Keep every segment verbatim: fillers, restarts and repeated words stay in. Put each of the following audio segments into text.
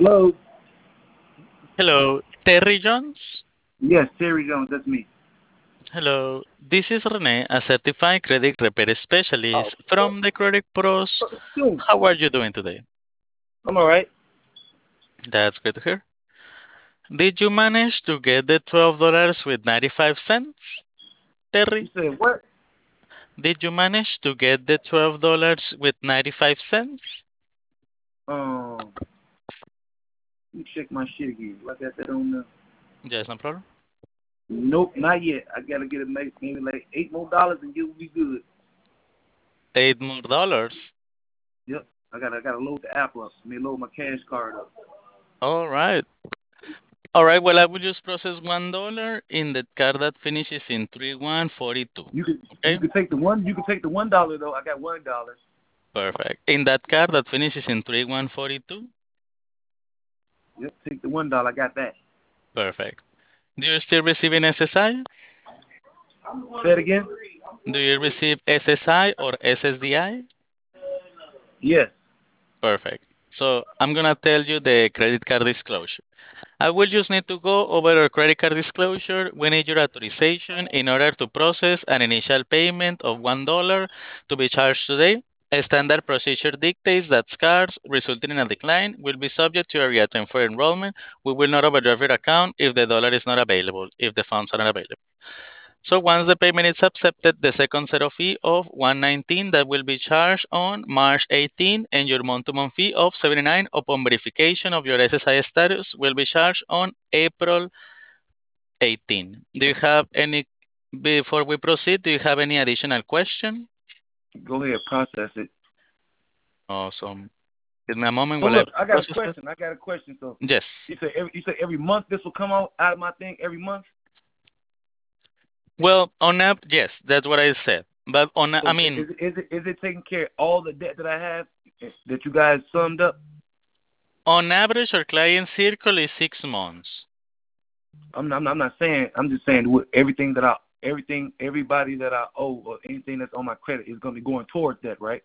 Hello. Hello, Terry Jones. Yes, Terry Jones. That's me. Hello, this is Rene, a certified credit repair Oh, specialist from the Credit Pros. soon. How are you doing today? I'm all right. That's good to hear. Did you manage to get the twelve dollars with ninety-five cents, You Terry? said what? Did you manage to get the twelve dollars with ninety-five cents? Um, let me check my shit again. Do I got that on the? Yes, no problem. Nope, not yet. I gotta get it maybe, maybe like eight more dollars and you'll be good. Eight more dollars. Yep. I gotta I gotta load the app up. I mean load my cash card up. All right. All right, well, I will just process one dollar in the card that finishes in three one forty two. You could you Okay? could take the one. You could take the one dollar though. I got one dollar. Perfect. In that card that finishes in three one forty two. Yep. Take the one dollar. I got that. Perfect. Do you still receive an S S I? Say it again. Do you receive S S I or S S D I? Yes. Perfect. So I'm gonna tell you the credit card disclosure. I will just need to go over our credit card disclosure. We need your authorization in order to process an initial payment of one dollar to be charged today. A standard procedure dictates that cards resulting in a decline will be subject to a reattend for enrollment. We will not overdraft your account if the dollar is not available, if the funds are not available. So once the payment is accepted, the second set of fee of one nineteen that will be charged on March eighteenth and your month-to-month fee of seventy-nine upon verification of your S S I status will be charged on April eighteenth. Do you have any, before we proceed, do you have any additional question? Go ahead. Process it. Awesome. Give me a moment So while I look, I got a process it. question. I got a question. So Yes. you said every you said every month this will come out out of my thing every month. Well, on app, yes, that's what I said. But on, I So is mean, it is it is it taking care of all the debt that I have eh, that you guys summed up? on average, our client circle is six months. I'm not, I'm not I'm not saying. I'm just saying with everything that I everything everybody that I owe or anything that's on my credit is going to be going towards that, right?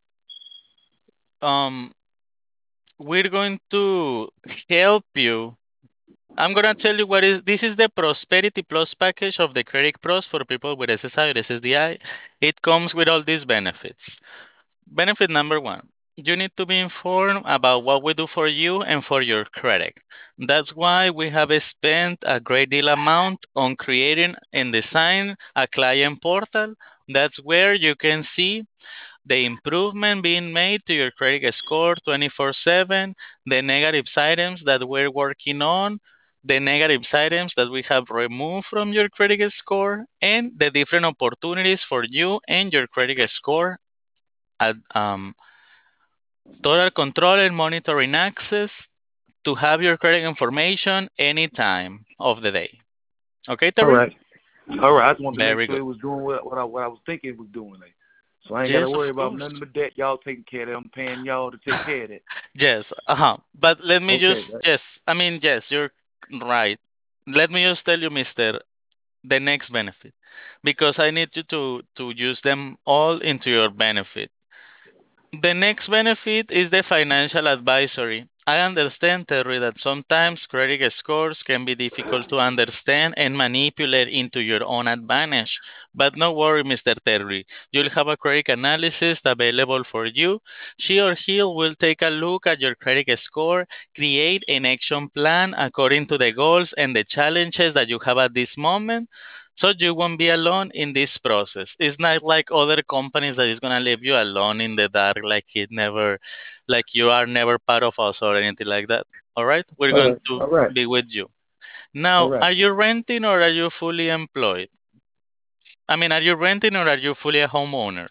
Um, we're going to help you. I'm gonna tell you what is this is the Prosperity Plus package of the Credit Pros for people with S S I or S S D I. It comes with all these benefits. Benefit number one. You need to be informed about what we do for you and for your credit. That's why we have spent a great deal amount on creating and design a client portal. That's where you can see the improvement being made to your credit score twenty-four seven, the negative items that we're working on, the negative items that we have removed from your credit score, and the different opportunities for you and your credit score at um, total control and monitoring access to have your credit information any time of the day. Okay, All Terry? right, all right. I just wanted to make Very sure good. it was doing what what I what I was thinking it was doing. Like, so I ain't got to Yes, worry of about course. nothing but debt. Y'all taking care of it. I'm paying y'all to take care of it. Yes, uh-huh. But let me Okay, just, right. yes, I mean, yes, you're right. Let me just tell you, mister, the next benefit, because I need you to, to use them all into your benefit. The next benefit is the financial advisory. I understand, Terry, that sometimes credit scores can be difficult to understand and manipulate into your own advantage. But no worry, mister Terry. You'll have a credit analyst available for you. She or he will take a look at your credit score, create an action plan according to the goals and the challenges that you have at this moment, so you won't be alone in this process. It's not like other companies that is gonna leave you alone in the dark, like it never, like you are never part of us or anything like that. All right, we're All going right, to all right, be with you. all Now, right. are you renting or are you fully employed? I mean, are you renting or are you fully a homeowner?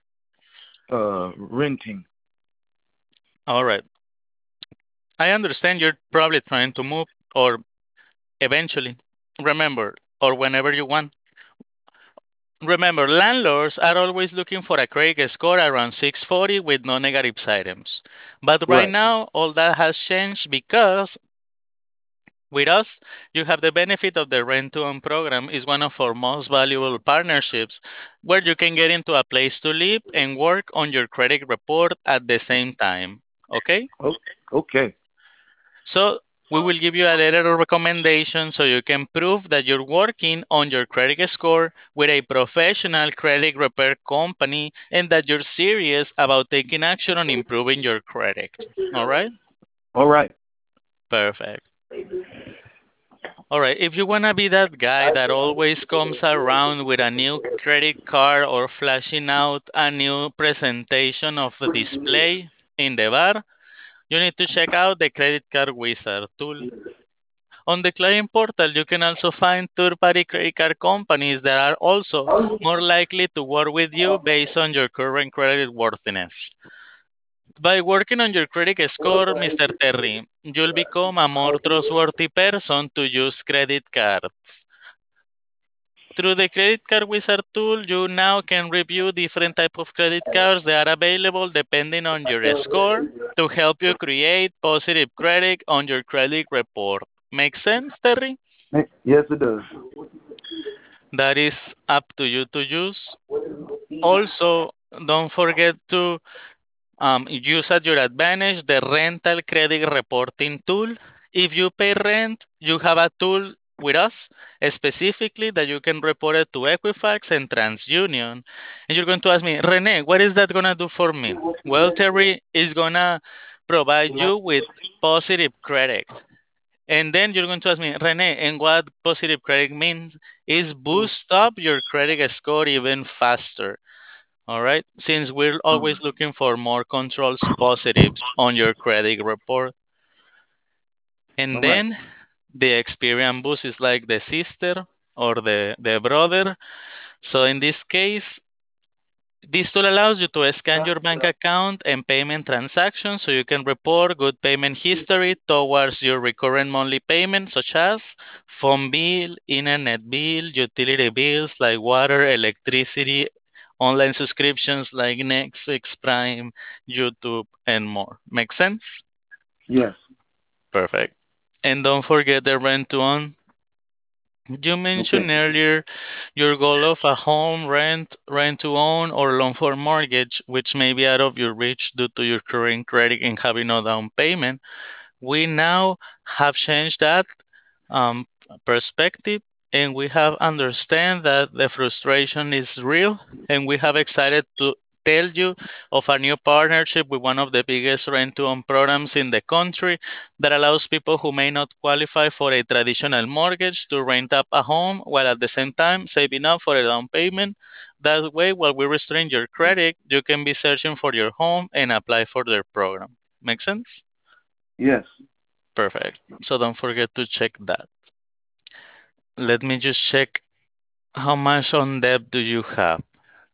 Uh, renting. All right, I understand you're probably trying to move or eventually. Remember, or whenever you want. Remember, landlords are always looking for a credit score around six forty with no negative items. But right Right. now, all that has changed because with us, you have the benefit of the rent to own program is one of our most valuable partnerships where you can get into a place to live and work on your credit report at the same time. Okay? Oh, okay. So we will give you a letter of recommendation so you can prove that you're working on your credit score with a professional credit repair company and that you're serious about taking action on improving your credit. All right? All right. Perfect. All right. If you want to be that guy that always comes around with a new credit card or flashing out a new presentation of the display in the bar, you need to check out the Credit Card Wizard tool. On the client portal, you can also find third-party credit card companies that are also more likely to work with you based on your current credit worthiness. By working on your credit score, mister Terry, you'll become a more trustworthy person to use credit cards. Through the Credit Card Wizard tool, you now can review different type of credit cards that are available depending on your score to help you create positive credit on your credit report. Make sense, Terry? Yes, it does. That is up to you to use. Also, don't forget to um, use at your advantage the rental credit reporting tool. If you pay rent, you have a tool with us specifically that you can report it to Equifax and TransUnion. And you're going to ask me, Rene, what is that going to do for me? Well, Terry is going to provide you with positive credit. And then you're going to ask me, Rene, and what positive credit means is boost up your credit score even faster. All right. Since we're always looking for more controls positives on your credit report. All And right. then the Experian Boost is like the sister or the, the brother. So in this case, this tool allows you to scan your bank account and payment transactions so you can report good payment history towards your recurrent monthly payments, such as phone bill, internet bill, utility bills like water, electricity, online subscriptions like Netflix, Prime, YouTube, and more. Make sense? Yes. Perfect. And don't forget the rent to own. You Okay. mentioned earlier your goal of a home, rent, rent to own, or loan for mortgage, which may be out of your reach due to your current credit and having no down payment. We now have changed that um, perspective, and we have understand that the frustration is real, and we have excited to tell you of a new partnership with one of the biggest rent-to-own programs in the country that allows people who may not qualify for a traditional mortgage to rent up a home while at the same time saving up for a down payment. That way, while we restrain your credit, you can be searching for your home and apply for their program. Make sense? Yes. Perfect. So don't forget to check that. Let me just check how much on debt do you have.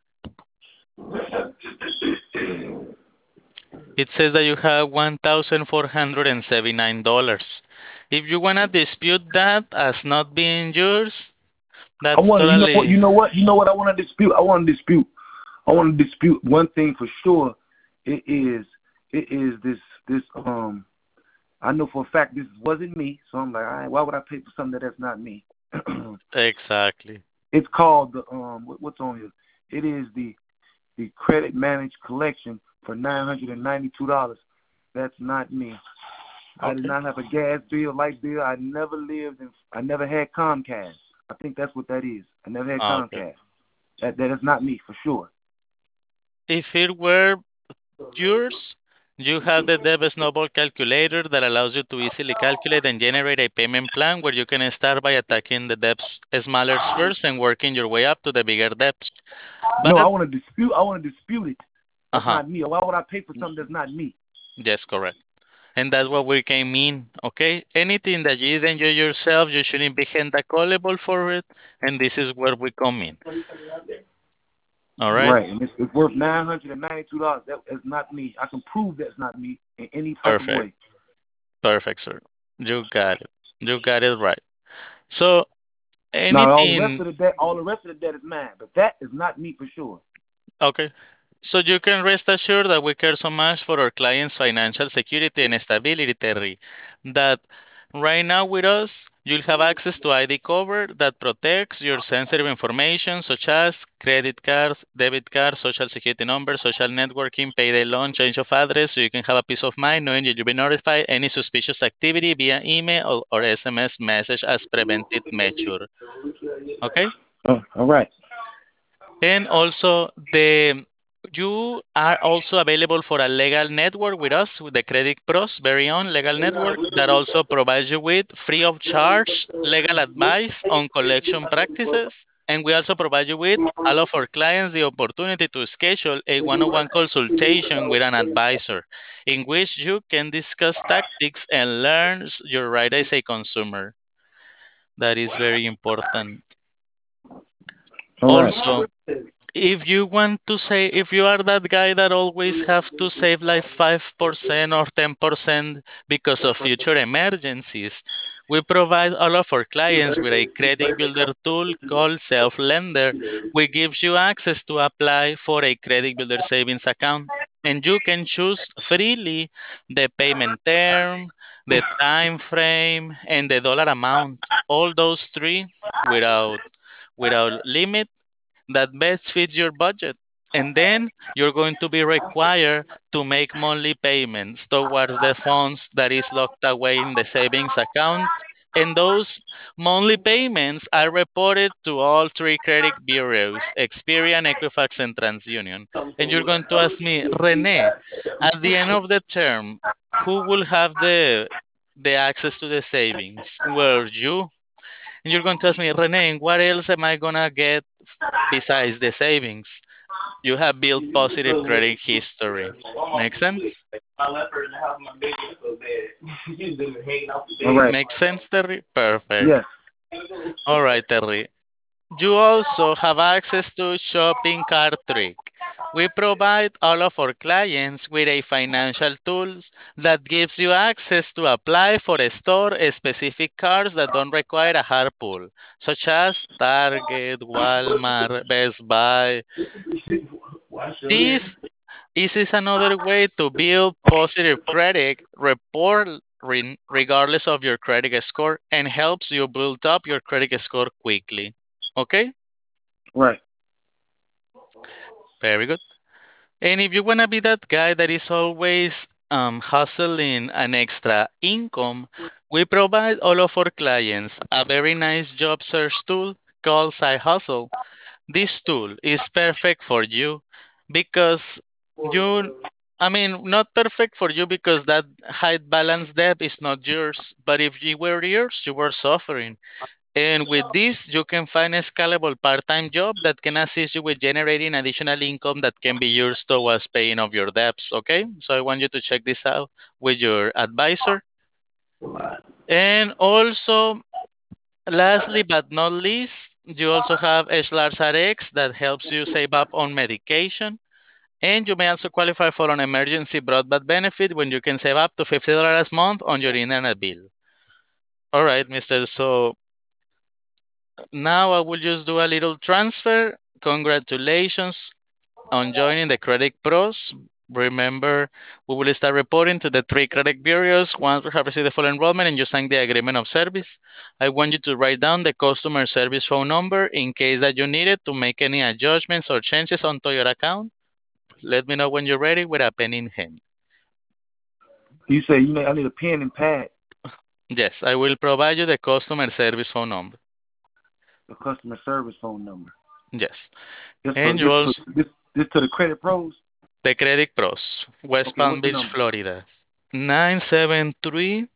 It says that you have one thousand four hundred seventy-nine dollars. If you want to dispute that as not being yours, I that's want to. You know what? totally You know what? You know what? I want to dispute. I want to dispute. I want to dispute one thing for sure. It is. It is this. This. Um. I know for a fact this wasn't me. So I'm like, all right, why would I pay for something that that's not me? exactly. It's called the um. What, what's on here? It is the the credit managed collection for nine hundred and ninety two dollars. That's not me. I did Okay. not have a gas bill, light bill. I never lived in. I never had Comcast. I think that's what that is. I never had Okay. Comcast. That that is not me for sure. If it were yours, you have the debt snowball calculator that allows you to easily calculate and generate a payment plan where you can start by attacking the debts smaller first and working your way up to the bigger debts. No, I But want to dispute. I want to dispute it. That's uh-huh, not me. Why would I pay for something that's not me? yes, correct. And that's what we came in, okay? Anything that you didn't enjoy yourself, you shouldn't be held accountable for it. And this is where we come in. All right? Right, and it's, it's worth nine hundred and ninety-two dollars. That is not me. I can prove that's not me in any type of Perfect. way. Perfect, sir. You got it. You got it right. So Now, all the rest anything, of the debt, all the rest of the debt is mine, but that is not me for sure. okay. So you can rest assured that we care so much for our clients' financial security and stability, Terry, that right now with us, You'll have access to I D cover that protects your sensitive information such as credit cards, debit cards, social security number, social networking, payday loan, change of address, so you can have a peace of mind knowing that you'll be notified any suspicious activity via email or, or S M S message as preventive measure. Okay? Oh, all right. And also the you are also available for a legal network with us, with the Credit Pros very own legal network that also provides you with free of charge legal advice on collection practices. And we also provide you with all of our clients the opportunity to schedule a one-on-one consultation with an advisor in which you can discuss tactics and learn s- your right as a consumer. That is very important. All right. Also, if you want to say, if you are that guy that always have to save like five percent or ten percent because of future emergencies, we provide all of our clients with a credit builder tool called Self Lender, which gives you access to apply for a credit builder savings account. And you can choose freely the payment term, the time frame, and the dollar amount. All those three without without limit that best fits your budget. And then you're going to be required to make monthly payments towards the funds that is locked away in the savings account. And those monthly payments are reported to all three credit bureaus, Experian, Equifax, and TransUnion. And you're going to ask me, Rene, at the end of the term, who will have the the access to the savings? Well, you. And you're going to ask me, Rene, what else am I gonna get besides the savings? You have built positive credit history. Make sense? All right. Make sense, Terry? Perfect. Yes. All right, Terry. You also have access to Shopping Cart Trick. We provide all of our clients with a financial tools that gives you access to apply for a store specific cards that don't require a hard pull, such as Target, Walmart, Best Buy. This This is another way to build positive credit report re- regardless of your credit score and helps you build up your credit score quickly. Okay? Right. Very good. And if you want to be that guy that is always um, hustling an extra income, we provide all of our clients a very nice job search tool called Side Hustle. This tool is perfect for you because you, I mean, not perfect for you because that high balance debt is not yours. But if you were yours, you were suffering. And with this, you can find a scalable part-time job that can assist you with generating additional income that can be used towards paying off your debts. Okay, so I want you to check this out with your advisor. And also, lastly but not least, you also have Schlarz R X that helps you save up on medication. And you may also qualify for an emergency broadband benefit when you can save up to fifty dollars a month on your internet bill. All right, mister So now I will just do a little transfer. Congratulations on joining the Credit Pros. Remember, we will start reporting to the three credit bureaus once we have received the full enrollment and you sign the agreement of service. I want you to write down the customer service phone number in case that you need it to make any adjustments or changes onto your account. Let me know when you're ready with a pen in hand. You say you need. I need a pen and pad. Yes, I will provide you the customer service phone number. The customer service phone number. Yes. This for And you this for also, this this to the credit pros. the Credit Pros, West Okay, Palm what's the Beach, number? Florida. nine seven three,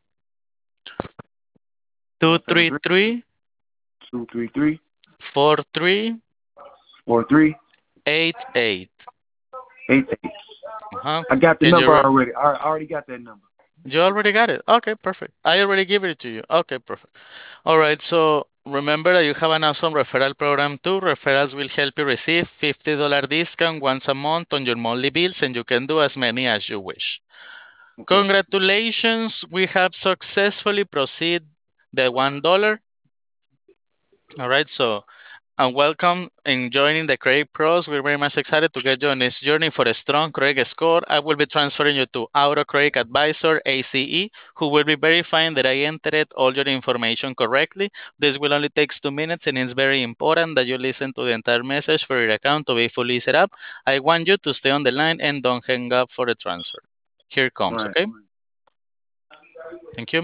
Nine two seven three three three, two three three four three four three eight eight. eight eight. Uh-huh. I got the Can you number re- already. I I already got that number. you already got it? Okay, perfect. I already gave it to you. Okay, perfect. All right, so remember that you have an awesome referral program too. Referrals will help you receive fifty dollars discount once a month on your monthly bills, and you can do as many as you wish. Okay. Congratulations, we have successfully proceed the one dollar. All right, so and welcome in joining the Credit Pros. We're very much excited to get you on this journey for a strong credit score. I will be transferring you to Auto Credit Advisor, A C E, who will be verifying that I entered all your information correctly. This will only take two minutes, and it's very important that you listen to the entire message for your account to be fully set up. I want you to stay on the line and don't hang up for the transfer. Here it comes, Right. okay? Thank you.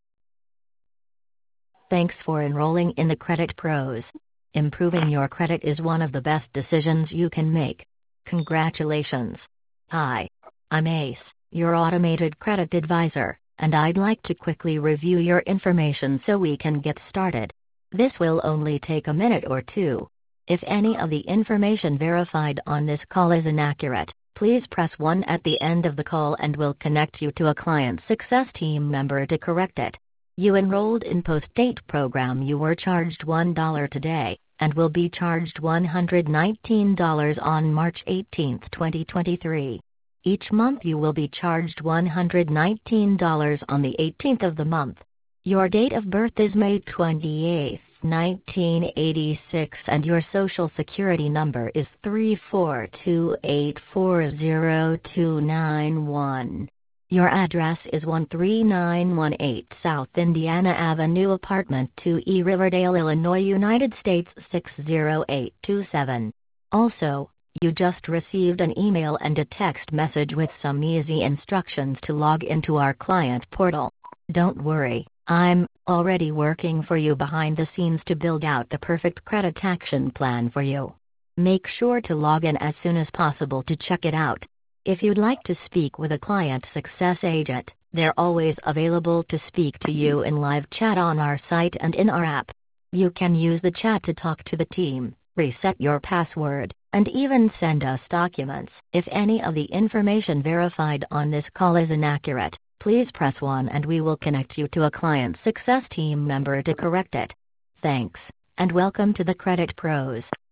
Thanks for enrolling in the Credit Pros. Improving your credit is one of the best decisions you can make. Congratulations. Hi. I'm Ace, your automated credit advisor, and I'd like to quickly review your information so we can get started. This will only take a minute or two. If any of the information verified on this call is inaccurate, please press one at the end of the call and we'll connect you to a client success team member to correct it. You enrolled in post-date program. You were charged one dollar today, and will be charged one hundred nineteen dollars on March eighteenth, twenty twenty-three. Each month you will be charged one hundred nineteen dollars on the eighteenth of the month. Your date of birth is May twenty-eighth, nineteen eighty-six, and your social security number is three four two eight four zero two nine one. Your address is one three nine one eight South Indiana Avenue, Apartment two E, Riverdale, Illinois, United States six zero eight two seven. Also, you just received an email and a text message with some easy instructions to log into our client portal. Don't worry, I'm already working for you behind the scenes to build out the perfect credit action plan for you. Make sure to log in as soon as possible to check it out. If you'd like to speak with a client success agent, they're always available to speak to you in live chat on our site and in our app. You can use the chat to talk to the team, reset your password, and even send us documents. If any of the information verified on this call is inaccurate, please press one and we will connect you to a client success team member to correct it. Thanks, and welcome to the Credit Pros.